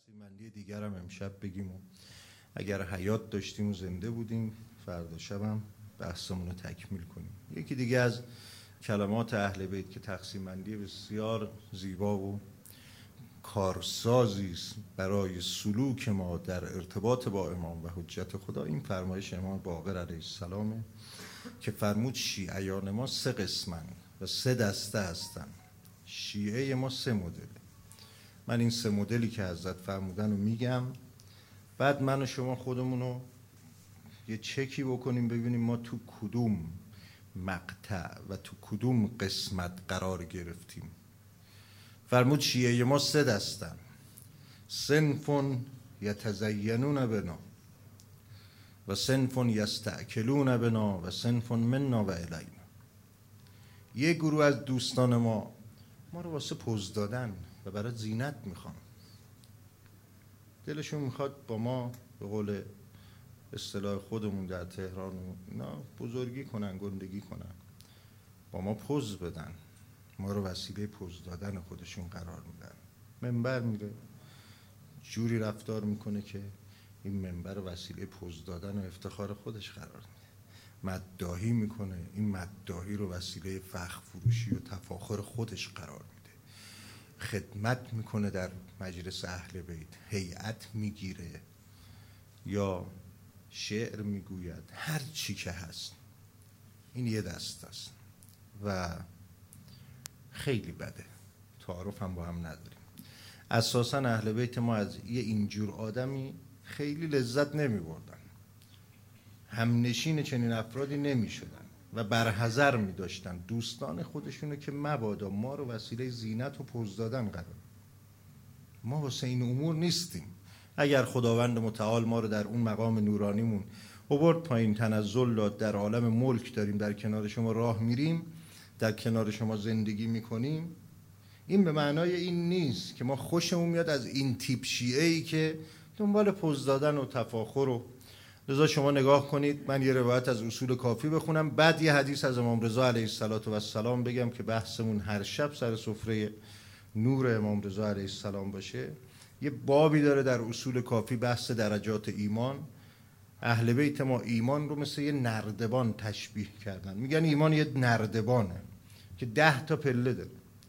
تقسیم بندی دیگر هم امشب بگیم و اگر حیات داشتیم و زنده بودیم فردا شبم بحثمون رو تکمیل کنیم. یکی دیگه از کلمات اهل بیت که تقسیم بندی بسیار زیبا و کارسازی است برای سلوک ما در ارتباط با امام و حجت خدا، این فرمایش امام باقر علیه السلامه که فرمود شیعیان ما 3 قسمن و 3 دسته هستن. شیعه ما 3 مدله. من این 3 مدلی که حضرت فرمودن رو میگم، بعد من و شما خودمون رو یه چکی بکنیم ببینیم ما تو کدوم مقطع و تو کدوم قسمت قرار گرفتیم. فرمود شیعه ما 3 دستن: صنف یتزینون بنا و صنف یستأکلون بنا و صنف منا و الینا. یه گروه از دوستان ما رو واسه پوز دادن و برای زینت میخوان، دلشون میخواد با ما به قول اصطلاح خودمون در تهران و اینا بزرگی کنن، گندگی کنن، با ما پوز بدن، ما رو وسیله پوز دادن خودشون قرار میدن. منبر میره جوری رفتار میکنه که این منبر وسیله پوز دادن و افتخار خودش قرار میده. مداحی میکنه، این مداحی رو وسیله فخر فروشی و تفاخر خودش قرار میده. خدمت میکنه در مجلس اهل بیت، هیئت میگیره یا شعر میگوید، هر چی که هست. این یه دست است و خیلی بده، تعارف هم با هم نداریم. اساسا اهل بیت ما از یه اینجور آدمی خیلی لذت نمی بردن، همنشین چنین افرادی نمی شدن و برحذر می داشتن دوستان خودشونو که مبادا ما رو وسیله زینت و پوز دادن قرار. ما واسه این امور نیستیم. اگر خداوند متعال ما رو در اون مقام نورانیمون آورد پایین، تنزل داد، در عالم ملک داریم، در کنار شما راه میریم، در کنار شما زندگی میکنیم، این به معنای این نیست که ما خوشمون میاد از این تیپ شیعه‌ای که دنبال پوز دادن و تفاخر و لذا شما نگاه کنید. من یه روایت از اصول کافی بخونم، بعد یه حدیث از امام رضا علیه السلام بگم که بحثمون هر شب سر سفره نور امام رضا علیه السلام باشه. یه بابی داره در اصول کافی، بحث درجات ایمان. اهل بیت ما ایمان رو مثل یه نردبان تشبیه کردن، میگن ایمان یه نردبانه که 10 تا پله داره.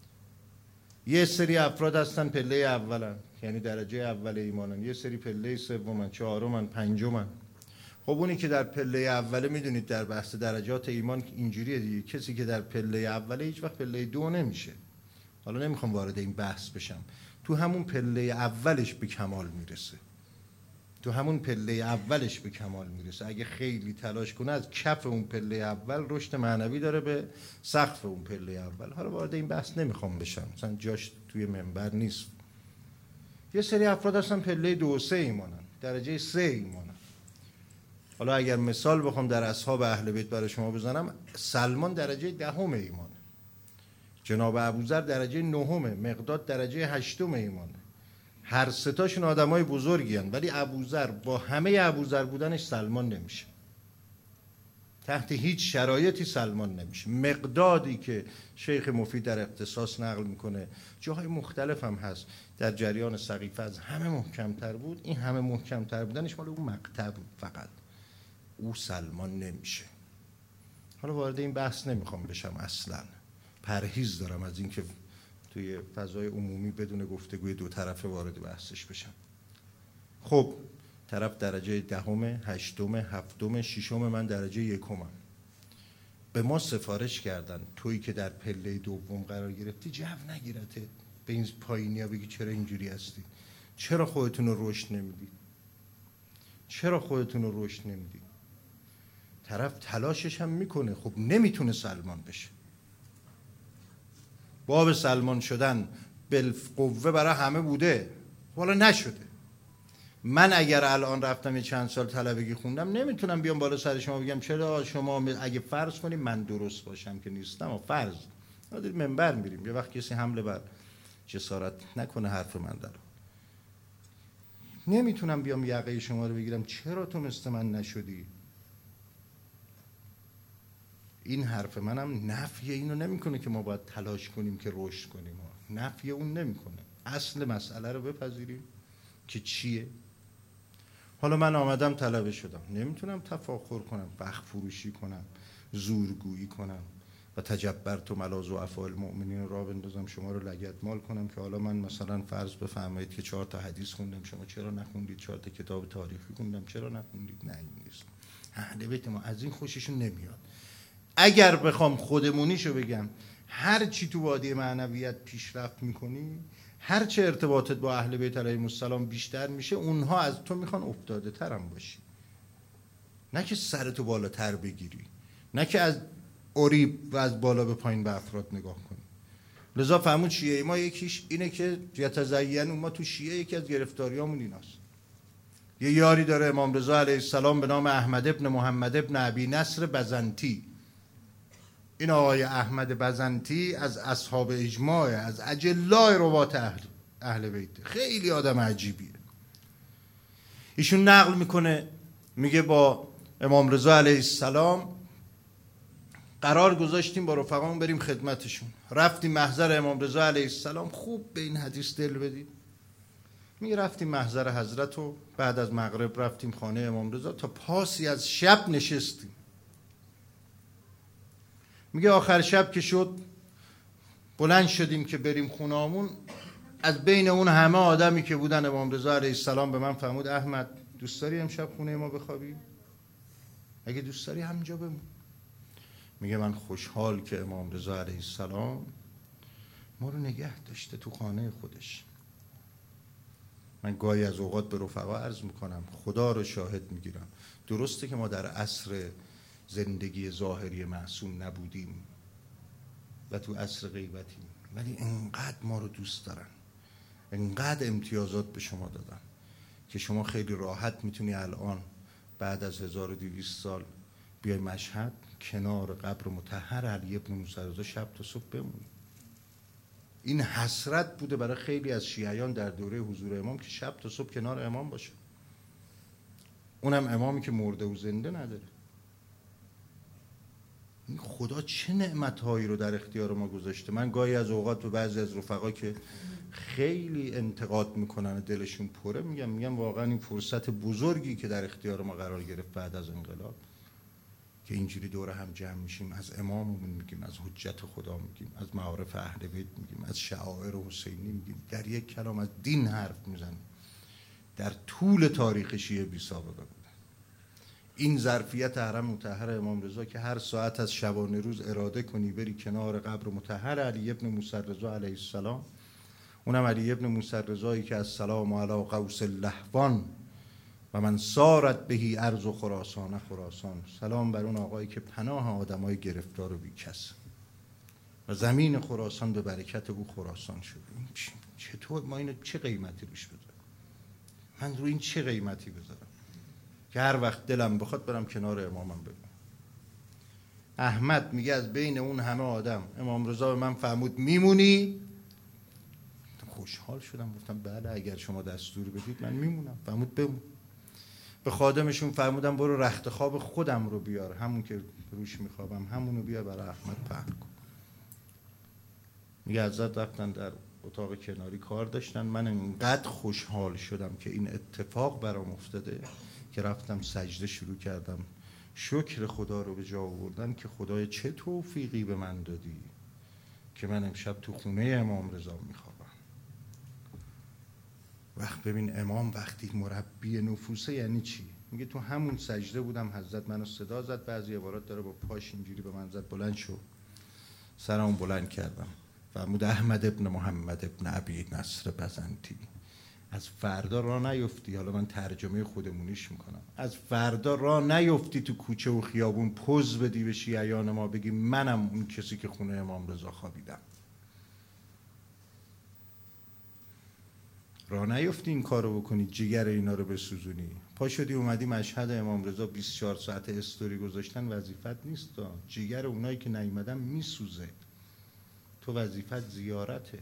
یه سری افراد هستن پله اولن، یعنی درجه اول ایمانن، یه سری پله سومن، چهارمن، پنجمن. خب اونی که در پله اوله، میدونید در بحث درجات ایمان اینجوریه دیگه، کسی که در پله اوله هیچ وقت پله 2 نمیشه. حالا نمیخوام وارد این بحث بشم، تو همون پله اولش به کمال میرسه، تو همون پله اولش به کمال میرسه. اگه خیلی تلاش کنه از کف اون پله اول رشد معنوی داره به سقف اون پله اول. حالا وارد این بحث نمیخوام بشم، مثلا جاش توی منبر نیست. یه سری افراد هستن پله 2 و 3 ایمانن، درجه 3 ایمانن. حالا اگر مثال بخوام در اصحاب اهل بیت برای شما بزنم، سلمان درجه 10 ایمانه، جناب ابوذر درجه 9، مقداد درجه 8 ایمانه. هر سه تاشون آدمای بزرگی هستند، ولی ابوذر با همه ابوذر بودنش سلمان نمیشه، تحت هیچ شرایطی سلمان نمیشه. مقدادی که شیخ مفید در اختصاص نقل میکنه، جاهای مختلف هم هست، در جریان سقیفه از همه محکمتر بود. این همه محکمتر بودنش مال اون مقطع بود، فقط او سلمان نمیشه. حالا وارد این بحث نمیخوام بشم، اصلا پرهیز دارم از این که توی فضای عمومی بدون گفتگوی 2 طرفه وارد بحثش بشم. خب طرف درجه 10، 8، 7، 6، من درجه 1. به ما سفارش کردن تویی که در پله 2 قرار گرفتی جو نگیرته به این پایینی ها بگی چرا اینجوری هستی، چرا خودتون رو رشد نمیدید، چرا خودتون رو رشد نمیدید. طرف تلاشش هم میکنه، خب نمیتونه سلمان بشه. باب سلمان شدن بالقوه برای همه بوده، حالا نشده. من اگر الان رفتم یه چند سال طلبگی خوندم، نمیتونم بیام بالا سر شما بگم چرا شما، اگه فرض کنیم من درست باشم که نیستم، و فرض دارید منبر میریم، یه وقت کسی حمله بر جسارت نکنه حرف من داره، نمیتونم بیام یقه شما رو بگیرم چرا تو مثل من نشدی. این حرف منم نفی اینو نمیکنه که ما باید تلاش کنیم که رشد کنیم، نفی اون نمیکنه. اصل مسئله رو بپذیریم، که چیه؟ حالا من آمدم طلبه شدم، نمیتونم تفاخر کنم، بخ فروشی کنم، زورگویی کنم و تجبرت و ملاذ و افعال المؤمنین را بندازم شما رو لگدمال کنم که حالا من مثلا فرض بفرمایید که 4 تا حدیث خوندم شما چرا نخوندید، 4 تا کتاب تاریخی خوندم چرا نخوندید. نه این نیست. اهل بیت ما از این خوششون نمیاد. اگر بخوام خودمونیشو بگم، هر چی تو وادی معنویت پیشرفت میکنی، هر چه ارتباطت با اهل بیت علیهم السلام بیشتر میشه، اونها از تو میخوان افتاده ترم باشی، نه که سرتو بالاتر بگیری، نه که از اوریب و از بالا به پایین به افراد نگاه کنی. لذا فرمود شیعه ما یکیش اینه که یتزین، ما تو شیعه یکی از گرفتاریامون ایناست. یه یاری داره امام رضا علیه السلام به نام احمد ابن محمد ابن ابی نصر بزنطی. این آقای احمد بزنطی از اصحاب اجماع، از اجلای روات اهل بیت، خیلی آدم عجیبیه. ایشون نقل میکنه، میگه با امام رضا علیه السلام قرار گذاشتیم با رفقامون بریم خدمتشون. رفتیم محضر امام رضا علیه السلام. خوب به این حدیث دل بدید. میگه رفتیم محضر حضرت و بعد از مغرب رفتیم خانه امام رضا تا پاسی از شب نشستیم. میگه آخر شب که شد بلند شدیم که بریم خونه‌مون. از بین اون همه آدمی که بودن امام رضا علیه السلام به من فرمود احمد دوست داری امشب خونه ما بخوابی؟ اگه دوست داری همینجا بمون. میگه من خوشحال که امام رضا علیه السلام ما رو نگه داشته تو خانه خودش. من گاهی از اوقات به رفقا عرض میکنم، خدا رو شاهد میگیرم، درسته که ما در عصر زندگی ظاهری معصوم نبودیم و تو عصر غیبتیم، ولی انقدر ما رو دوست دارن، انقدر امتیازات به شما دادن که شما خیلی راحت میتونی الان بعد از 1200 سال بیای مشهد کنار قبر مطهر علی ابن موسی رضا شب تا صبح بمونی. این حسرت بوده برای خیلی از شیعیان در دوره حضور امام که شب تا صبح کنار امام باشه، اونم امامی که مرده و زنده نداره. این خدا چه نعمتهایی رو در اختیار ما گذاشته. من گاهی از اوقات به بعضی از رفقا که خیلی انتقاد میکنن دلشون پره میگم واقعا این فرصت بزرگی که در اختیار ما قرار گرفت بعد از انقلاب که اینجوری دور هم جمع میشیم، از اماممون میگیم، از حجت خدا میگیم، از معارف اهل بیت میگیم، از شعائر حسینی میگیم، در یک کلام از دین حرف میزنیم. در طول تاریخ شیعه بی سابقه بوده. این ظرفیت حرم مطهر امام رضا که هر ساعت از شبانه روز اراده کنی بری کنار قبر مطهر علی ابن موسی رضا علیه السلام، اونم علی ابن موسی رضایی که از سلام علی قوس اللهوان و من سارت بهی ارض و خراسان خراسان، سلام بر اون آقایی که پناه آدمای گرفتار و بیکس و زمین خراسان به برکت او خراسان شده. چطور ما اینو چه قیمتی روش بذارم؟ من رو این چه قیمتی بذارم که هر وقت دلم بخواد برم کنار امامم بگم. احمد میگه از بین اون همه آدم امام رضا به من فرمود میمونی؟ خوشحال شدم، گفتم بله اگر شما دستور بدید من میمونم. فرمود بمون. به خادمشون فرمودم برو رخت خواب خودم رو بیار، همون که روش میخوابم همونو بیار برای احمد پهن کن. میگه حضرت رفتن در اتاق کناری کار داشتن. من انقدر خوشحال شدم که این اتفاق برام افتاده که رفتم سجده شروع کردم، شکر خدا رو به جا آوردن که خدای چه توفیقی به من دادی که من امشب تو خونه امام رضا میخوابم. وقت ببین امام وقتی مربی نفوسه یعنی چی؟ میگه تو همون سجده بودم حضرت منو صدا زد، بعضی عبارات داره با پاش اینجوری به من زد، بلند شو، سرمو بلند کردم، فرمود احمد ابن محمد ابن ابی نصر بزنطی، از فردا راه نیفتی، حالا من ترجمه خودمونیش میکنم، از فردا راه نیفتی تو کوچه و خیابون پوز بدی به شیعیان ما بگی منم اون کسی که خونه امام رضا خوابیدم. راه نیفتی این کارو بکنی، جگر اینا رو بسوزونی. پا شدی اومدی مشهد امام رضا 24 ساعت استوری گذاشتن وظیفت نیست، جگر اونایی که نیومدن میسوزه. تو وظیفت زیارته.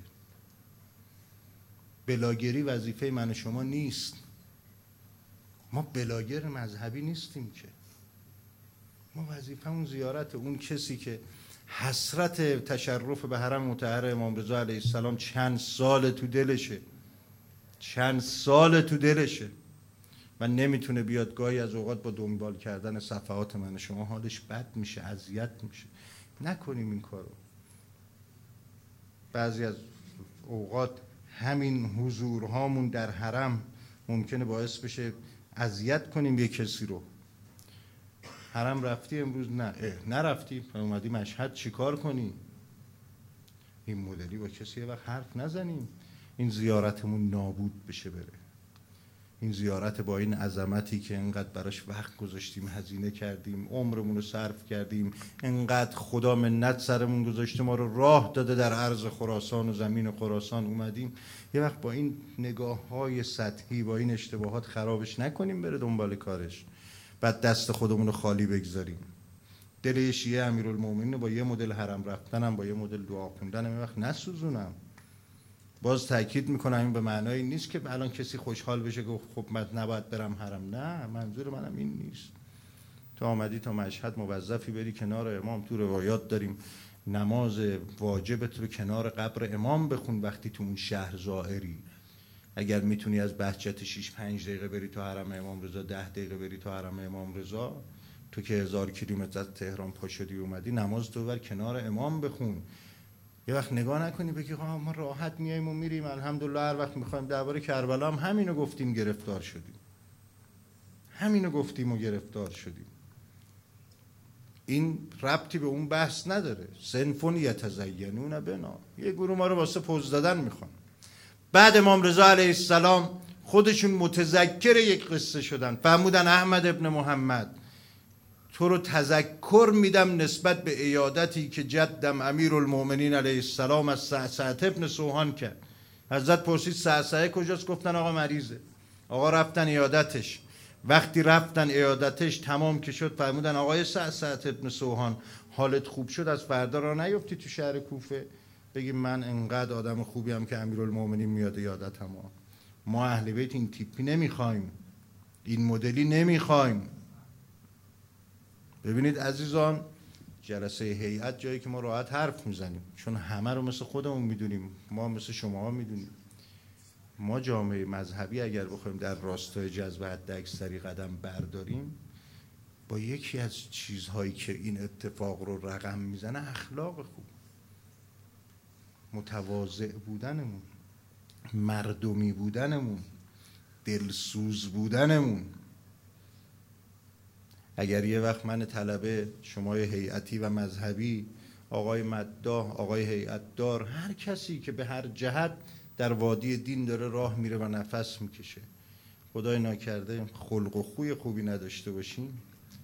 بلاگری وظیفه من و شما نیست. ما بلاگر مذهبی نیستیم که، ما وظیفمون زیارت اون کسی که حسرت تشرف به حرم مطهر امام رضا علیه السلام چند سال تو دلشه، چند سال تو دلشه و نمیتونه بیاد. گاهی از اوقات با دنبال کردن صفحات من شما حالش بد میشه، اذیت میشه. نکنیم این کارو. بعضی از اوقات همین حضورهامون در حرم ممکنه باعث بشه اذیت کنیم یک کسی رو. حرم رفتی امروز؟ نه. نرفتی اومدی مشهد چیکار کنی؟ این مدلی با کسی یه وقت حرف نزنیم. این زیارتمون نابود بشه بره. این زیارت با این عظمتی که انقدر براش وقت گذاشتیم، هزینه کردیم، عمرمون رو صرف کردیم، انقدر خدا منت سرمون گذاشته، ما رو راه داده در عرض خراسان و زمین خراسان اومدیم، یه وقت با این نگاه‌های سطحی، با این اشتباهات خرابش نکنیم بره دنبال کارش، بعد دست خودمون رو خالی بگذاریم. دل شیعه امیرالمومنین با یه مدل حرم رفتنم، با یه مدل دعا خوندنم یه وقت نسوزونم. باز تاکید میکنم این به معنای نیست که الان کسی خوشحال بشه که خب من نباید برم حرم. نه، منظور منم این نیست. تو آمدی تا مشهد موظفی بری کنار امام. تو روایات داریم نماز واجبت رو کنار قبر امام بخون وقتی تو اون شهر زائری. اگر میتونی از بهجت 6-5 دقیقه بری تو حرم امام رضا، 10 دقیقه بری تو حرم امام رضا، تو که 1000 کیلومتر از تهران پا شدی اومدی، نماز تو بر کنار امام بخون. یه وقت نگاه نکنی بگی ما راحت میایم و میریم، الحمدلله هر وقت میخوایم. درباره کربلا هم همینو گفتیم گرفتار شدیم. همینو گفتیم و گرفتار شدیم. این ربطی به اون بحث نداره. صنفون یتزینون بنا، یه گروه ما رو واسه پوز دادن میخوان. بعد امام رضا علیه السلام خودشون متذکر یک قصه شدن، فرمودن احمد ابن محمد تو رو تذکر میدم نسبت به عیادتی که جدم امیرالمومنین علیه السلام از صعصعه ابن سوهان کرد. حضرت پرسید صعصعه کجاست؟ گفتن آقا مریضه. آقا رفتن عیادتش. وقتی رفتن عیادتش تمام که شد، فرمودن آقای صعصعه ابن سوهان حالت خوب شد، از فردا را نیفتی تو شهر کوفه بگی من انقدر آدم خوبی هم که امیرالمومنین میاد عیادتم. ما اهل بیت این تیپی نمیخوایم، این مدلی نمیخوایم. ببینید عزیزان، جلسه هیئت جایی که ما راحت حرف میزنیم، چون همه رو مثل خودمون میدونیم، ما مثل شما میدونیم. ما جامعه مذهبی اگر بخوایم در راستای جذب حداکثری قدم برداریم، با یکی از چیزهایی که این اتفاق رو رقم میزنه اخلاق خوب، متواضع بودنمون، مردمی بودنمون، دلسوز بودنمون. اگر یه وقت من طلبه، شما هیئتی و مذهبی، آقای مداح، آقای هیئتدار، هر کسی که به هر جهت در وادی دین داره راه میره و نفس میکشه، خدای ناکرده خلق و خوی خوبی نداشته باشیم،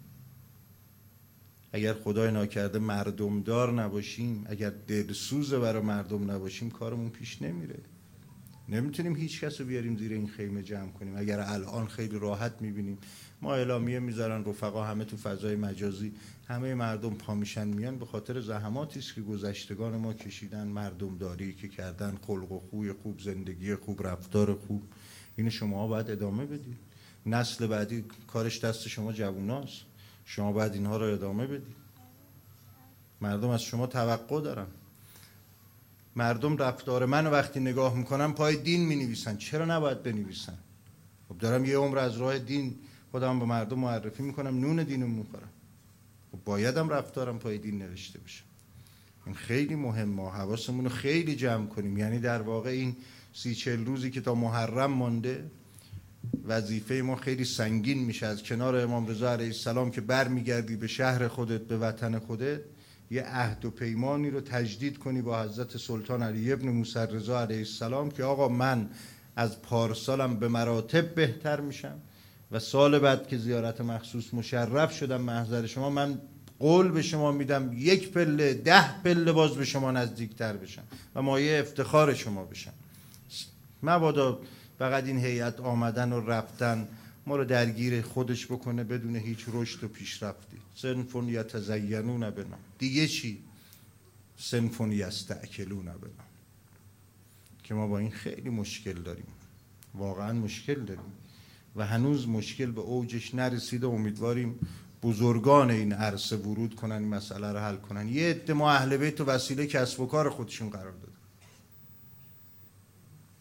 اگر خدای ناکرده مردم دار نباشیم، اگر دلسوز برای مردم نباشیم، کارمون پیش نمیره. نمیتونیم هیچ کس رو بیاریم زیر این خیمه جمع کنیم. اگر الان خیلی راحت میبینیم ما اعلامیه میذارن رفقا همه تو فضای مجازی، همه مردم پا میشن میان، به خاطر زحماتی است که گذشتگان ما کشیدن، مردم داری که کردن، خلق و خوی خوب، زندگی خوب، رفتار خوب. اینو شما باید ادامه بدید. نسل بعدی کارش دست شما جووناست. شما باید اینها رو ادامه بدید. مردم از شما توقع دارن. مردم رفتار من وقتی نگاه میکنن پای دین مینویسن. چرا نباید بنویسن؟ خب دارم یه عمر از راه دین خودم به مردم معرفی میکنم، نون دینو میخورم. خب بایدم رفتارم پای دین نوشته بشه. این خیلی مهمه. حواسمون رو خیلی جمع کنیم. یعنی در واقع این 30-40 روزی که تا محرم مانده، وظیفه ما خیلی سنگین میشه. از کنار امام رضا علیه السلام که برمیگردی به شهر خودت، به وطن خودت، یه عهد و پیمانی رو تجدید کنی با حضرت سلطان علی ابن موسی رضا علیه السلام که آقا من از پارسالم به مراتب بهتر میشم و سال بعد که زیارت مخصوص مشرف شدم محضر شما، من قول به شما میدم 1 پله 10 پله باز به شما نزدیکتر بشم و مایه افتخار شما بشم. مبادا فقط این هیئت آمدن و رفتن ما رو درگیر خودش بکنه بدون هیچ رشد و پیشرفتی. صنفون یتزینون بنا. دیگه چی؟ صنفون یستأکلون بنا. که ما با این خیلی مشکل داریم، واقعا مشکل داریم و هنوز مشکل به اوجش نرسیده. امیدواریم بزرگان این عرصه ورود کنن، این مسئله رو حل کنن. یه عده ما اهل بیت و وسیله کسب و کار خودشون قرار دادن.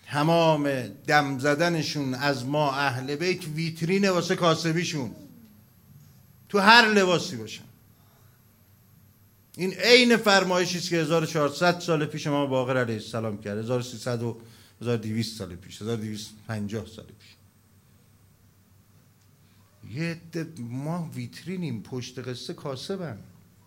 تمام دم زدنشون از ما اهل بیت ویترینه واسه کاسبیشون، تو هر لباسی باشن. این عین فرمایشی است که 1400 سال پیش امام باقر علیه السلام کرد، 1300 و 1200 سال پیش، 1250 سال پیش. یه عده ما ویترینیم، پشت قصه کاسبن،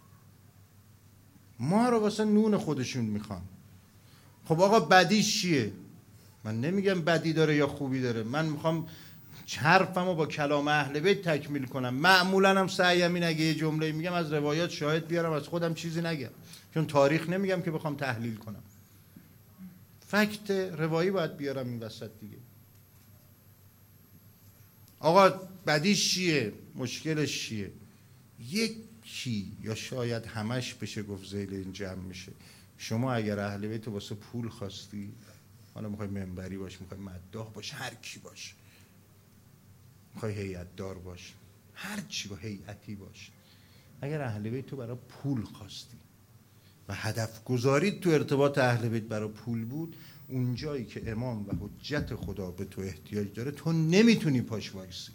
ما رو واسه نون خودشون میخوان. خب آقا بدیش چیه؟ من نمیگم بدی داره یا خوبی داره، من میخوام حرفمو با کلام اهل بیت تکمیل کنم. معمولا هم سعیم اینه اگه یه جمله میگم از روایات شاهد بیارم، از خودم چیزی نگم، چون تاریخ نمیگم که بخوام تحلیل کنم، فکت روایی باید بیارم این وسط دیگه. آقا بدیش چیه؟ مشکلش چیه؟ یکی یا شاید همش بشه گفت ذیل این جمع میشه. شما اگر اهل بیت واسه پول خواستی، حالا میخوای منبری باش، میخوای مداح باش، هر کی باش، میخوای هیئت دار باش، هر چی با هیئتی باش، اگر اهل بیت تو برای پول خواستی و هدف گذارید تو ارتباط اهل بیت برای پول بود، اون جایی که امام و حجت خدا به تو احتیاج داره تو نمیتونی پاش وایسی،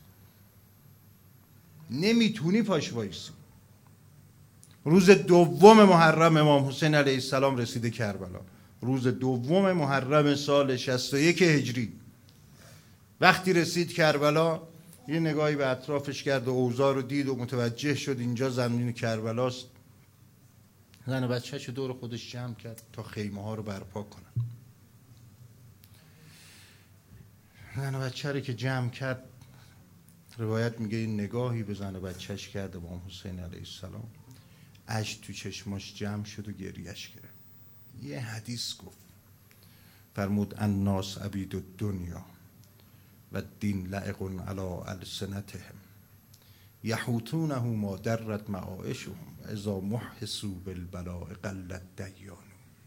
نمیتونی پاش وایسی. روز دوم محرم امام حسین علیه السلام رسیده کربلا، روز دوم محرم سال 61 هجری. وقتی رسید کربلا یه نگاهی به اطرافش کرد و اوضاع رو دید و متوجه شد اینجا زمین کربلاست. زن و بچه‌شو دور خودش جمع کرد تا خیمه ها رو برپا کنن. زن و بچه رو که جمع کرد، روایت میگه این نگاهی به زن و بچه‌ش کرد امام حسین علیه السلام، اشک تو چشماش جمع شد و گریهش گرفت. یه حدیث گفت، فرمود الناس عبید الدنیا و الدین لعق علی السنتهم یحوطونه ما درت معایشهم اذا محسوا بالبلاء قلت دیانو.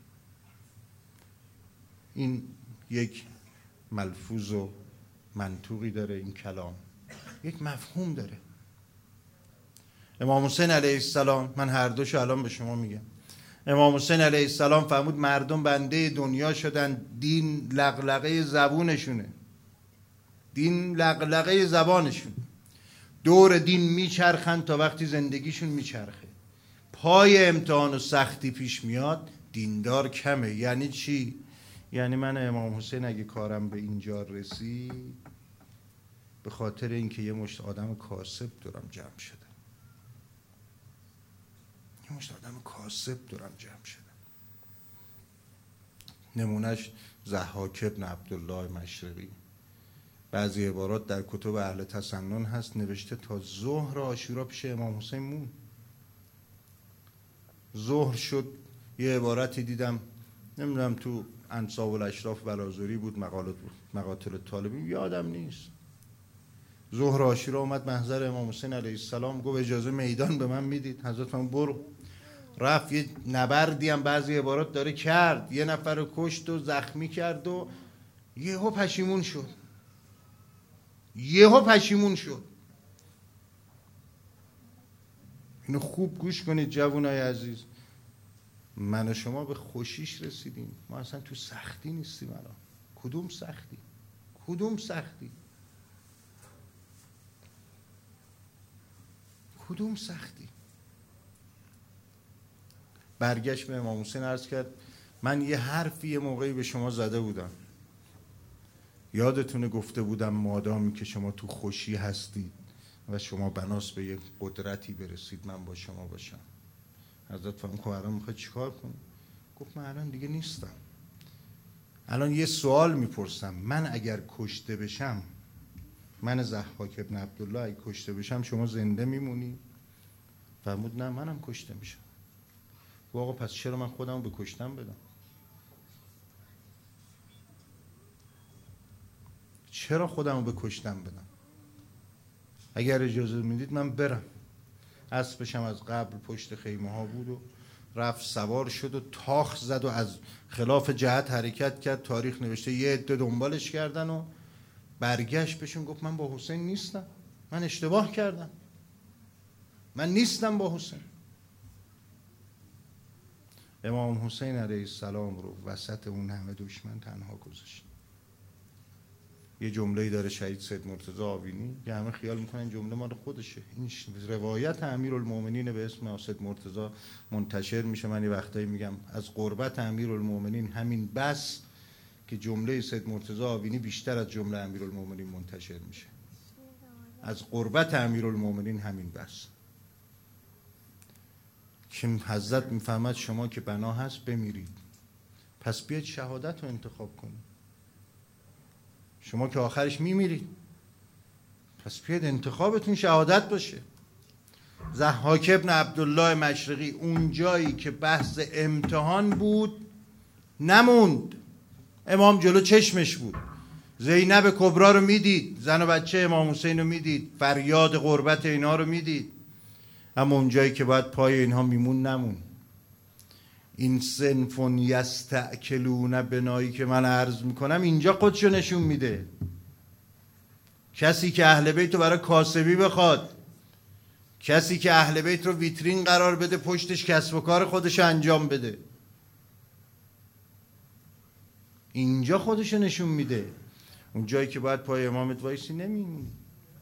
این یک ملفوظ و منطوقی داره، این کلام یک مفهوم داره. امام حسین علیه السلام، من هر دوشو الان به شما میگم، امام حسین علیه السلام فرمود مردم بنده دنیا شدن، دین لغلقه زبونشونه، دین لغلقه زبانشون، دور دین میچرخن تا وقتی زندگیشون میچرخه. پای امتحان و سختی پیش میاد دیندار کمه. یعنی چی؟ یعنی من امام حسین اگه کارم به اینجا رسید به خاطر اینکه یه مشت آدم کاسب دورم جمع شده، یه مشت آدم کاسب دورم جمع شده. نمونهش ضحاک ابن عبدالله مشرقی، بعضی عبارات در کتب اهل تسنن هست، نوشته تا ظهر عاشورا پیش امام حسین مون. ظهر شد یه عبارتی دیدم، نمیدونم تو انصاب الاشراف بلازوری بود، مقاتل طالبین، یادم نیست. ظهر عاشورا اومد محضر امام حسین علیه السلام، گفت اجازه میدان به من میدید؟ حضرت من برو. رفت یه نبردی هم بعضی عبارات داره کرد، یه نفر رو کشت و زخمی کرد و یهو پشیمون شد، یهو پشیمون شد. اینو خوب گوش کنید جوانای عزیز، من و شما به خوشیش رسیدیم، ما اصلا تو سختی نیستیم الان. کدوم سختی؟ کدوم سختی؟ کدوم سختی؟ برگشت به امام حسین عرض کرد من یه حرفی یه موقعی به شما زده بودم، یادتونه گفته بودم مادامی که شما تو خوشی هستید و شما بناس به یک قدرتی برسید من با شما باشم. حضرت فرمود خب الان میخوای چیکار کنی؟ گفت من الان دیگه نیستم، الان یه سوال میپرسم، من اگر کشته بشم، من ضحاک ابن عبدالله اگه کشته بشم شما زنده میمونی؟ فرمود نه منم کشته میشم. گفت آقا پس چرا من خودم به کشتن بدم؟ چرا خودم به کشتن بدم؟ اگر اجازه میدید من برم. اسبشم از قبل پشت خیمه ها بود و رفت سوار شد و تاخ زد و از خلاف جهت حرکت کرد. تاریخ نوشته یه عده دنبالش کردن و برگشت بهشون گفت من با حسین نیستم، من اشتباه کردم، من نیستم با حسین. امام حسین علیه السلام رو وسط اون همه دشمن تنها گذاشت. یه جمله‌ای داره شهید سید مرتضی آوینی که همه خیال میکنن جمله مال خودشه. این روایت امیرالمومنین به اسم سید مرتضی منتشر میشه. من یه وقتایی میگم از قربت امیرالمومنین همین بس که جمله سید مرتضی آوینی بیشتر از جمله امیرالمومنین منتشر میشه. از قربت امیرالمومنین همین بس که حضرت میفهمد شما که بنا هست بمیرید، پس بیاید شهادت رو انتخاب کنید. شما که آخرش میمیرید، پس بیاید انتخابتون شهادت باشه. ضحاک ابن عبدالله مشرقی اون جایی که بحث امتحان بود نموند. امام جلو چشمش بود، زینب کبرا رو میدید، زن و بچه امام حسین رو میدید، فریاد غربت اینا رو میدید، اما اون جایی که باید پای اینها میمون نمون. این صنفون یستأکلون بنایی که من عرض میکنم اینجا خودشو نشون میده. کسی که اهل بیت رو برای کاسبی بخواد، کسی که اهل بیت رو ویترین قرار بده، پشتش کسب و کار خودش انجام بده، اینجا خودشو نشون میده. اون جایی که باید پای امامت وایسی نمیمونی.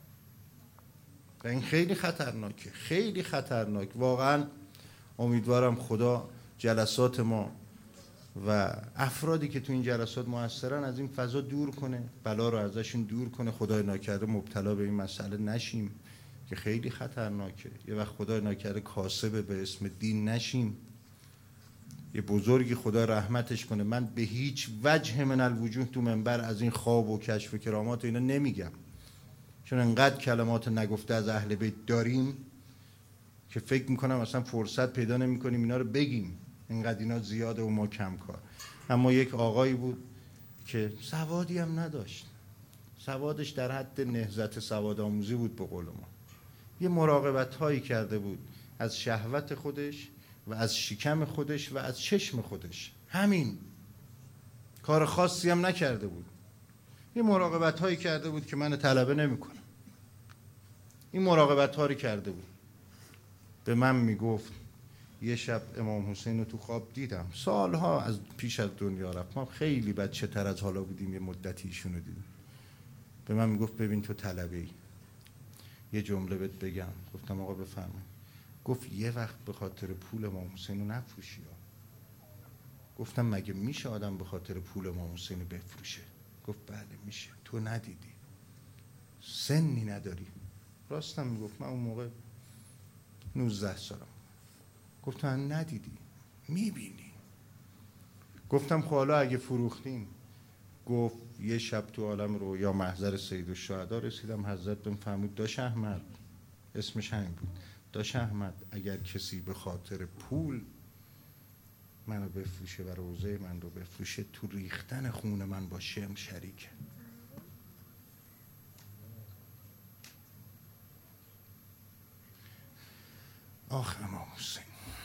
و این خیلی خطرناکه، خیلی خطرناک. واقعا امیدوارم خدا جلسات ما و افرادی که تو این جلسات موثرن از این فضا دور کنه، بلا رو ازشون دور کنه. خدای ناکرده مبتلا به این مسئله نشیم که خیلی خطرناکه. یه وقت خدای ناکرده کاسب به اسم دین نشیم. یه بزرگی خدا رحمتش کنه، من به هیچ وجه من الوجوه تو منبر از این خواب و کشف و کرامات و اینا نمیگم، چون انقدر کلمات نگفته از اهل بیت داریم که فکر میکنم اصلا فرصت پیدا نمیکنیم اینا رو بگیم، انقدر اینا زیاده و ما کم کار. اما یک آقایی بود که سوادی هم نداشت، سوادش در حد نهضت سواد آموزی بود به قول ما. یه مراقبت هایی کرده بود از شهوت خودش و از شکم خودش و از چشم خودش، همین، کار خاصی هم نکرده بود. یه مراقبت هایی کرده بود که من طلبه نمی کنم. این مراقبت ها رو کرده بود. به من میگفت یه شب امام حسین رو تو خواب دیدم، سالها از پیش از دنیا رفت، ما خیلی بچه تر از حالا بودیم، یه مدتی ایشون رو دیدیم. به من میگفت ببین تو طلبه ای، یه جمله بهت بگم. گفتم آقا بفرمایید. گفت یه وقت به خاطر پول امام حسین رو نفروشی. گفتم مگه میشه آدم به خاطر پول امام حسین رو بفروشه؟ گفت بله میشه، تو ندیدی، سنی نداری. راستم میگفت، من اون موقع 19 سالم. گفتم ندیدی، میبینی. گفتم خب حالا اگه فروختیم. گفت یه شب تو عالم رویا محضر سید الشهدا رسیدم، حضرت بهم فرمود داش احمد، اسمش همین بود، داش احمد اگر کسی به خاطر پول منو بفروشه و روزه من رو بفروشه، تو ریختن خون من با شم شریکه. آخ امام حسین.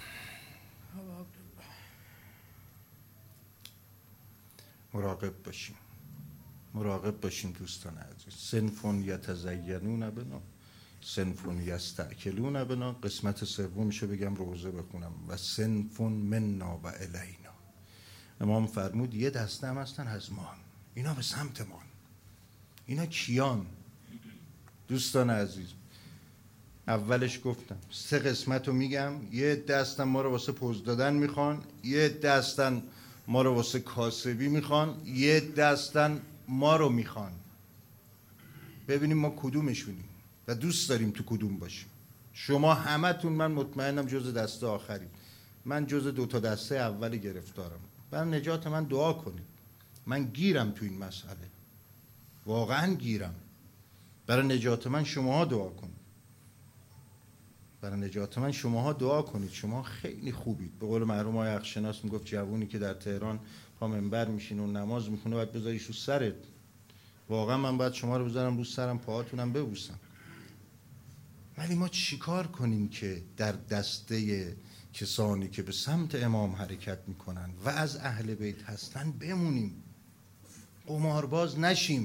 مراقب باشیم، مراقب باشیم دوستان عزیز. صنفون یتزینون بنا، صنفون یستأکلون بنا. قسمت سومشو بگم روزه بخونم. و صنفون منا و الینا. امام فرمود یه دسته هم هستن از ما، اینا به سمت ما. اینا کیان؟ دوستان عزیز اولش گفتم 3 قسمت رو میگم. یه دستن ما رو واسه پوز دادن میخوان، یه دستن ما رو واسه کاسبی میخوان، یه دستن ما رو میخوان. ببینیم ما کدومشونیم و دوست داریم تو کدوم باشیم. شما همتون من مطمئنم جز دسته آخری، من جز 2 تا دسته اولی گرفتارم. برای نجات من دعا کنید. من گیرم تو این مسئله، واقعا گیرم. برای نجات من شماها دعا کنید، برای نجات من شماها دعا کنید. شما خیلی خوبید. به قول مرحوم آقای اخشناس میگفت جوونی که در تهران پا منبر میشینه و نماز میخونه باید بذاریش رو سرت. واقعا من باید شما رو بذارم رو سرم، پاهاتونم ببوسم. ولی ما چیکار کنیم که در دسته کسانی که به سمت امام حرکت میکنن و از اهل بیت هستن بمونیم، قمارباز نشیم،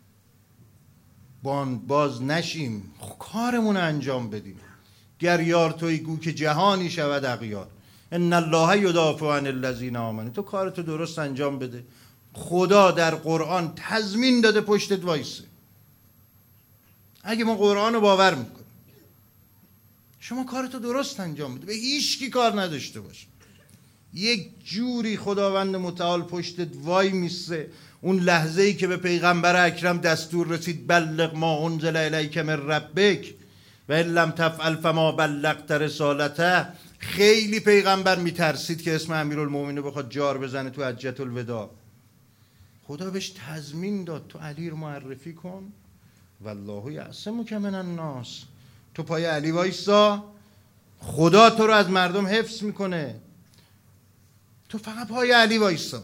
باز نشیم، کارمون انجام بدیم. گر یار توی گو که جهانی شود اغیار، ان الله یدافع عن الذین آمنوا. تو کارتو درست انجام بده، خدا در قرآن تضمین داده پشتت وایسه. اگه ما قرآن رو باور میکنیم، شما کارتو درست انجام بده، به هیچ کی کار نداشته باش، یک جوری خداوند متعال پشتت وای میسه. اون لحظه ای که به پیغمبر اکرم دستور رسید بلغ ما انزل الیک من ربک و ان لم تفعل فما بلغت رسالته، خیلی پیغمبر میترسید که اسم امیرالمومنین بخواد جار بزنه تو حجة الوداع. خدا بهش تضمین داد تو علی رو معرفی کن، والله یعصمک من الناس، تو پای علی وایسا، خدا تو رو از مردم حفظ میکنه، تو فقط پای علی وایسا.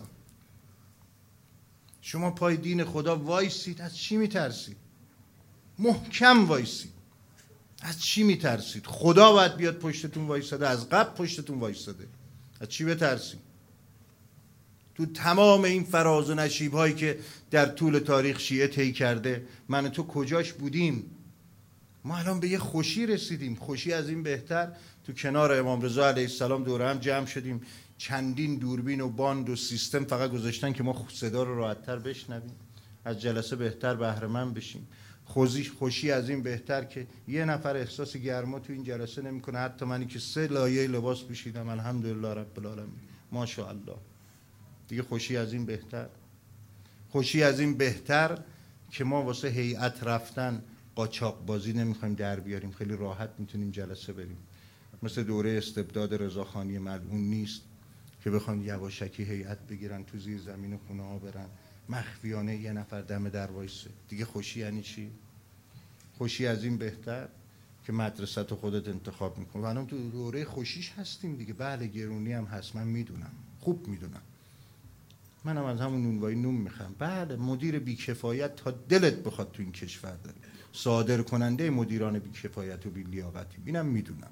شما پای دین خدا وایسید، از چی میترسید؟ محکم وایسید، از چی میترسید؟ خدا باید بیاد پشتتون وایساده، از قبل پشتتون وایساده، از چی بترسید؟ تو تمام این فراز و نشیب هایی که در طول تاریخ شیعه طی کرده، من و تو کجاش بودیم؟ ما الان به یه خوشی رسیدیم. خوشی از این بهتر؟ تو کنار امام رضا علیه السلام دوره هم جمع شدیم، چندین دوربین و باند و سیستم فقط گذاشتن که ما صدا رو راحت‌تر بشنویم، از جلسه بهتر بهره مند بشیم. خوشی از این بهتر که یه نفر احساس گرما تو این جلسه نمی‌کنه، حتی منی که 3 لایه لباس پوشیدم، الحمدلله رب العالمین، ماشاءالله. دیگه خوشی از این بهتر؟ خوشی از این بهتر که ما واسه هیئت رفتن قاچاق بازی نمیخوایم در بیاریم، خیلی راحت میتونیم جلسه بریم. مثل دوره استبداد رضاخانی ملعون نیست که بخوام یواشکی هیئت بگیرن تو زیر زمین خونه ها برن مخفیانه یه نفر دم در وایسه. دیگه خوشی یعنی چی؟ خوشی از این بهتر که مدرسه تو خودت انتخاب میکنی. و الان تو دوره خوشیش هستیم دیگه. بله گرونی هم هست، من میدونم، خوب میدونم، منم از همون نونوایی نون میخوام. بله مدیر بیکفایت تا دلت بخواد تو این کشور داره، صادر کننده مدیران بیکفایت و بی‌لیاقتی، اینم میدونم.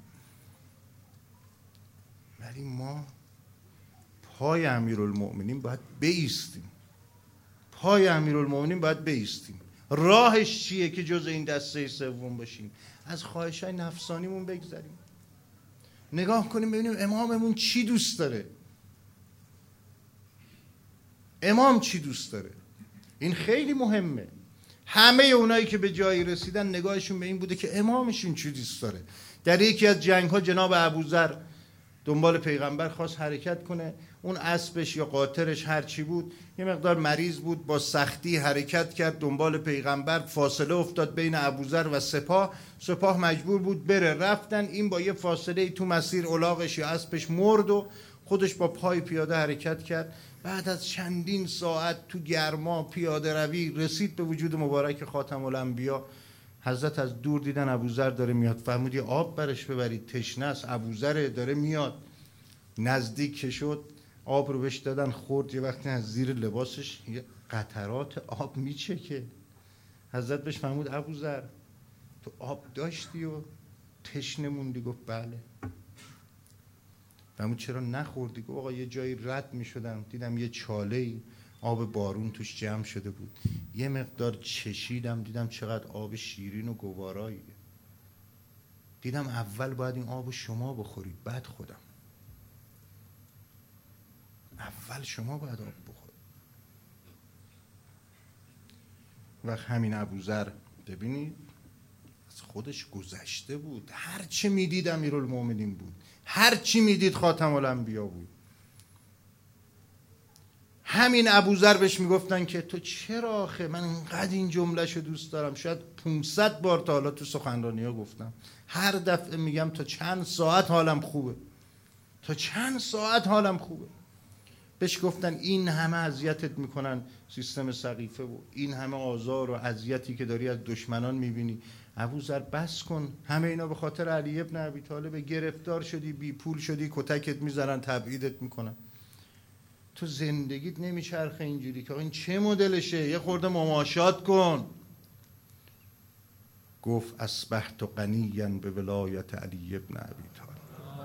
ولی ما پای امیرالمؤمنین باید بایستیم، پای امیرالمؤمنین باید بایستیم. راهش چیه که جز این دسته سوم باشیم؟ از خواهشای نفسانیمون بگذریم، نگاه کنیم ببینیم اماممون چی دوست داره، امام چی دوست داره. این خیلی مهمه. همه اونایی که به جایی رسیدن نگاهشون به این بوده که امامشون چی دوست داره. در یکی از جنگ‌ها جناب ابوذر دنبال پیغمبر خواست حرکت کنه، اون اسبش یا قاطرش هر چی بود یه مقدار مریض بود، با سختی حرکت کرد دنبال پیغمبر، فاصله افتاد بین ابوذر و سپاه مجبور بود بره، رفتن، این با یه فاصله تو مسیر الاغش یا اسبش مرد و خودش با پای پیاده حرکت کرد. بعد از چندین ساعت تو گرما پیاده روی رسید به وجود مبارک خاتم الانبیا. حضرت از دور دیدن ابوذر داره میاد، فرمود یه آب برش ببرید، تشنه است، ابوذر داره میاد. نزدیک که شد آب رو بهش دادن، خورد، یه وقتی از زیر لباسش یه قطرات آب میچکه. حضرت بهش فرمود ابوذر تو آب داشتی و تشنه موندی؟ گفت بله. فرمود چرا نخوردی؟ گفت آقا یه جایی رد میشدم دیدم یه چاله‌ای آب بارون توش جمع شده بود، یه مقدار چشیدم دیدم چقدر آب شیرین و گواراییه، دیدم اول باید این آب شما بخورید بعد خودم، اول شما باید آب بخورید. و همین ابوذر ببینید از خودش گذشته بود، هر چه میدید امیرالمومنین بود، هر چی میدید خاتم الانبیا بود. همین ابوذر بهش میگفتن که تو چرا آخه، من اینقدر این جملهشو دوست دارم، شاید 500 بار تا حالا تو سخنرانی‌ها گفتم، هر دفعه میگم تا چند ساعت حالم خوبه، تا چند ساعت حالم خوبه. بهش گفتن این همه اذیتت میکنن سیستم سقیفه و این همه آزار و اذیتی که داری از دشمنان میبینی، ابوذر بس کن، همه اینا به خاطر علی ابن ابی طالب، گرفتار شدی، بی پول شدی، کتکت میزنن، تبعیدت میکنن، تو زندگیت نمیچرخه اینجوری که این چه مدلشه، یه خورده مماشات کن. گفت اصبحت غنیا به ولایت علی ابن ابی طالب،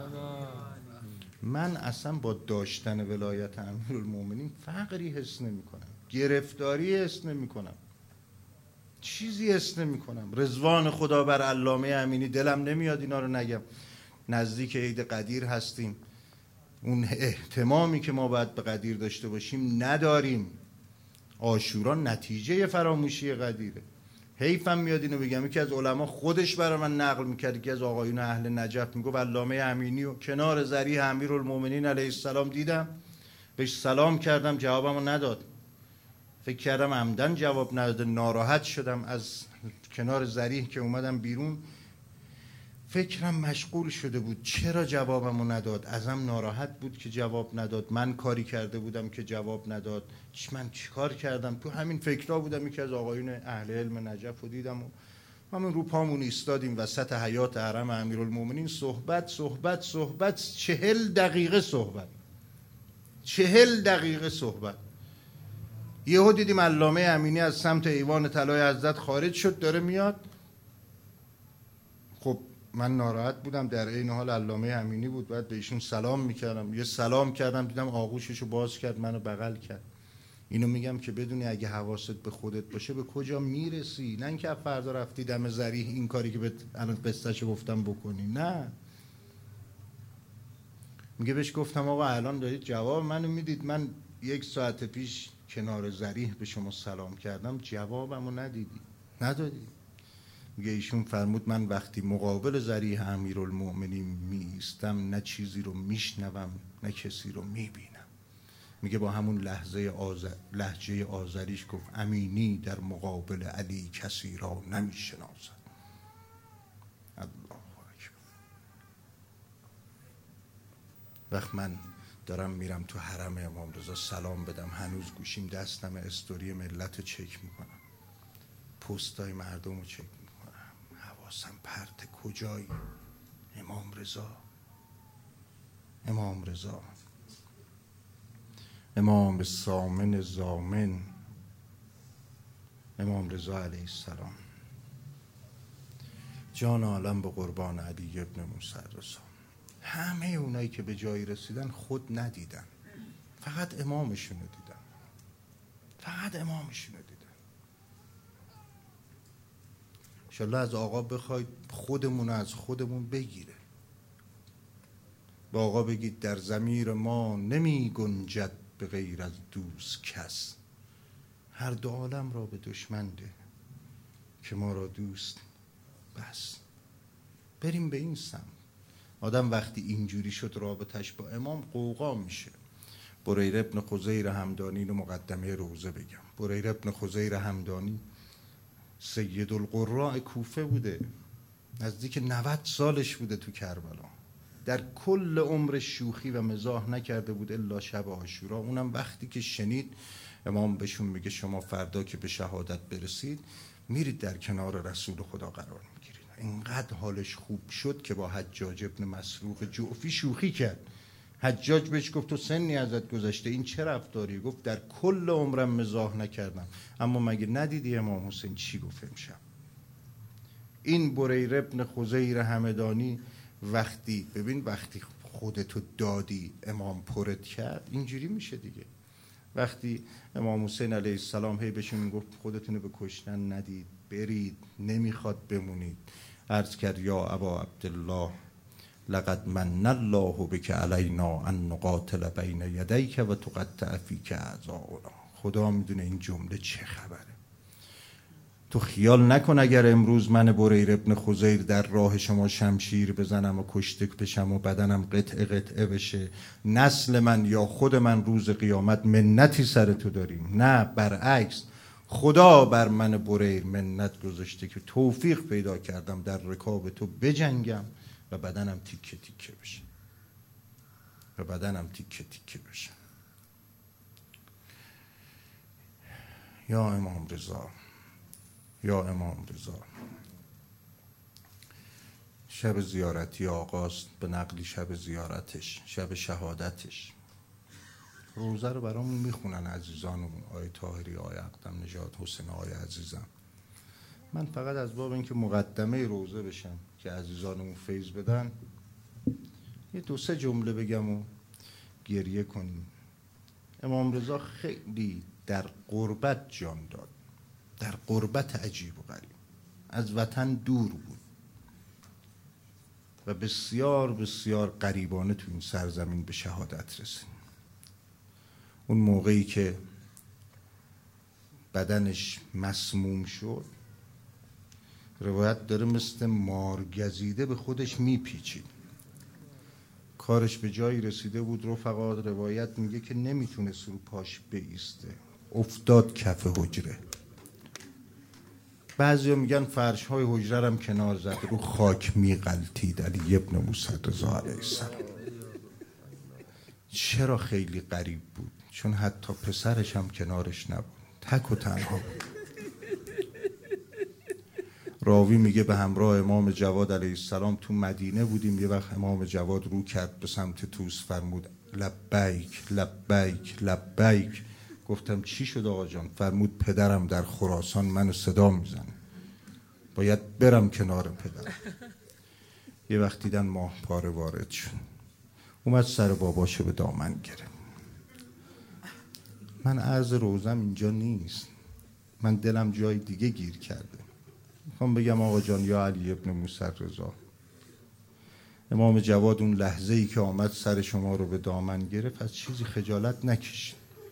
من اصلا با داشتن ولایت امیرالمومنین فقری حس نمی کنم، گرفتاری حس نمی کنم، چیزی حس نمی کنم. رضوان خدا بر علامه امینی، دلم نمیاد اینا رو نگم، نزدیک عید قدیر هستیم، اون اهتمامی که ما باید به قدیر داشته باشیم نداریم. عاشورا نتیجه فراموشی قدیره. حیفم میاد اینو بگم، یکی از علما خودش برای من نقل میکرد که از آقایون اهل نجف میگفت علامه امینی و کنار ضریح امیرالمومنین علیه السلام دیدم، بهش سلام کردم جوابمو نداد، فکر کردم عمدن جواب نداده، ناراحت شدم. از کنار ضریح که اومدم بیرون فکرم مشغول شده بود چرا جوابمو نداد، ازم ناراحت بود که جواب نداد، من کاری کرده بودم که جواب نداد، من چیکار کردم؟ تو همین فکرها بودم. یکی از آقایون اهل علم نجف رو دیدم و همون رو پامون ایستادیم وسط حیات حرم امیرالمومنین، صحبت 40 دقیقه صحبت، 40 دقیقه صحبت. یهو دیدیم علامه امینی از سمت ایوان طلای حضرت خارج شد داره میاد. خب من ناراحت بودم، در این حال علامه امینی بود، بعد به ایشون سلام میکردم، یه سلام کردم دیدم آغوششو باز کرد منو بغل کرد. اینو میگم که بدونی اگه حواست به خودت باشه به کجا میرسی، نه اینکه فردا رفتی دم ضریح این کاری که الان قصهشو گفتم بکنی. نه، میگه بهش گفتم آقا الان دارید جواب منو میدید، من 1 ساعت پیش کنار ضریح به شما سلام کردم جوابمو ندادی. میگه ایشون فرمود من وقتی مقابل ضریح امیرالمومنین میستم نه چیزی رو میشنوم نه کسی رو میبینم. میگه با همون لهجه آذریش گفت امینی در مقابل علی کسی را نمیشناسد. الله اکبر. وقت من دارم میرم تو حرم امام رضا سلام بدم، هنوز گوشیم دستم استوری ملت رو چک میکنم، پستای مردم رو چک میکنم، حواسم پرت. کجایی؟ امام رضا، امام سامن زامن، امام رضا علیه السلام. جان عالم به قربان علی ابن موسی رضا. همه اونایی که به جایی رسیدن خود ندیدن، فقط امامشونو دیدن، انشالله از آقا بخواید خودمون از خودمون بگیره. با آقا بگید در ضمیر ما نمی گنجد به غیر از دوست کس، هر دو عالم را به دشمن ده که ما را دوست بس. بریم به این سمت. آدم وقتی اینجوری شد رابطش با امام قوقا میشه. بریر ابن خزیر همدانی رو مقدمه روزه بگم. بریر ابن خزیر همدانی سید القراء کوفه بوده، نزدیک 90 سالش بوده تو کربلا، در کل عمر شوخی و مزاح نکرده بود الا شب عاشورا. اونم وقتی که شنید امام بهشون میگه شما فردا که به شهادت برسید میرید در کنار رسول خدا قرار میگیرید. اینقدر حالش خوب شد که با حجاج ابن مسروق جعفی شوخی کرد. حجاج بهش گفت تو سنی ازت گذشته این چه رفتاری؟ گفت در کل عمرم مزاح نکردم، اما مگه ندیدی امام حسین چی گفت امشب؟ این بریر ابن خزیر همدانی وقتی خودتو دادی امام پرت کرد اینجوری میشه دیگه. وقتی امام حسین علیه السلام هی بهشون گفت خودتونو به کشتن ندید، برید، نمیخواد بمونید، عرض کرد یا ابا عبدالله لقد من الله بک علینا ان نقاتل بین یدیک و تقطع فیک اعضاؤنا. خدا میدونه این جمله چه خبره. تو خیال نکن اگر امروز من بریر ابن خزیر در راه شما شمشیر بزنم و کشته بشم و بدنم قطعه قطعه بشه، نسل من یا خود من روز قیامت منتی سر تو داریم. نه، برعکس، خدا بر من بریر منت گذاشته که توفیق پیدا کردم در رکاب تو بجنگم و بدنم تیکه تیکه بشه. یا امام رضا، شب زیارتی آقاست، به نقلی شب زیارتش، شب شهادتش. روزه رو برامون میخونن عزیزانمون، آیه طاهری، آیه اقدم نژاد، حسین آیه عزیزم. من فقط از باب اینکه مقدمه روزه بشم که عزیزانمون فیض بدن یه 2-3 جمله بگم و گریه کنیم. امام رضا خیلی در غربت جان داد، در غربت عجیب و غریب، از وطن دور بود و بسیار بسیار غریبانه تو این سرزمین به شهادت رسید. اون موقعی که بدنش مسموم شد، روایت داره مثل مارگزیده به خودش میپیچید. کارش به جایی رسیده بود رفقا، روایت میگه که نمیتونست رو پاش بایسته، افتاد کف حجره. بعضیا میگن فرش‌های حجره هم کنار زد، رو خاک میغلطید علی ابن موسی رضا علیه السلام. چرا خیلی غریب بود؟ چون حتی پسرش هم کنارش نبود، تک و تنها بود. راوی میگه به همراه امام جواد علیه السلام تو مدینه بودیم. یه وقت امام جواد رو کرد به سمت طوس، فرمود لبیک لبیک لبیک. گفتم چی شد آقا جان؟ فرمود پدرم در خراسان منو صدا میزنه، باید برم کنار پدرم. یه وقت دیدن ماه پاره وارد شد، اومد سر باباشو به دامن گرفت. من عرض روزم اینجا نیست، من دلم جای دیگه گیر کرده. میخوام بگم آقا جان یا علی ابن موسی رضا، امام جواد اون لحظه ای که آمد سر شما رو به دامن گرفت از چیزی خجالت نکشید.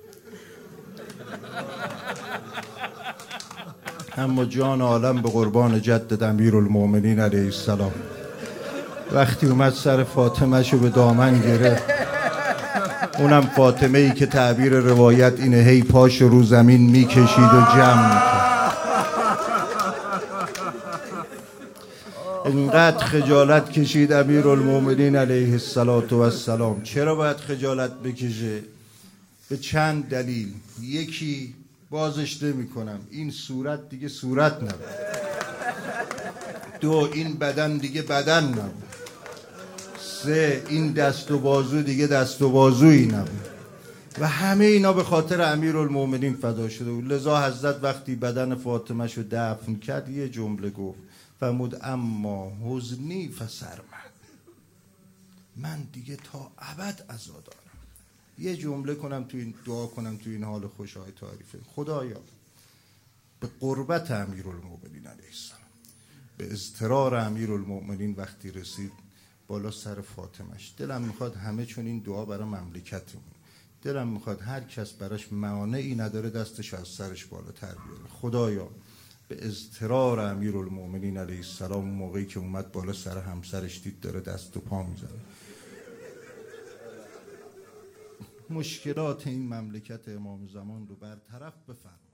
اما جان عالم به قربان جدد امیرالمومنین علیه السلام وقتی اومد سر فاطمه شو به دامن گرفت، اونم فاطمه ای که تعبیر روایت اینه هی پاش رو زمین میکشید و جمع میکرد. اینقدر خجالت کشید امیرالمومنین علیه السلام. چرا باید خجالت بکشه؟ به چند دلیل. یکی، بازش نمی کنم، این صورت دیگه صورت نبود. دو، این بدن دیگه بدن نبود. سه، این دست و بازو دیگه دست و بازویی نبود. و همه اینا به خاطر امیرالمومنین فدا شده بود. لذا حضرت وقتی بدن فاطمه شو دفن کرد یه جمله گفت، فرمود اما حزنی فسرمد، من دیگه تا ابد عزا دارم. یه جمله کنم تو این دعا کنم تو این حال خوشای تعریفه. خدایا به قربت امیرالمومنین علیه السلام، به اضطرار امیرالمومنین وقتی رسید بالا سر فاطمش، دلم میخواد همه چون این دعا برای مملکتمون، دلم میخواد هر کس براش معانعی نداره دستش از سرش بالاتر بیاره. خدایا به اضطرار امیرالمومنین علیه السلام موقعی که اومد بالا سر همسرش دید داره دست و پا میزنه، مشکلات این مملکت امام زمان رو برطرف بفرما.